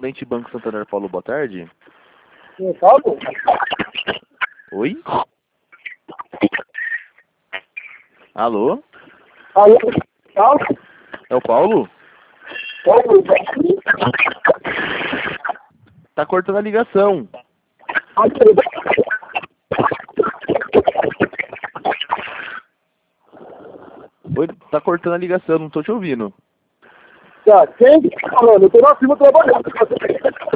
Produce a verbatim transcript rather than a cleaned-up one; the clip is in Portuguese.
Correspondente Banco Santander Paulo, boa tarde. Sim, Paulo? Oi? Alô? Alô? Paulo? É o Paulo? Paulo? Tá cortando a ligação. Oi, tá cortando a ligação, não tô te ouvindo. Tá, quem tá falando? Eu tô na firma trabalhando.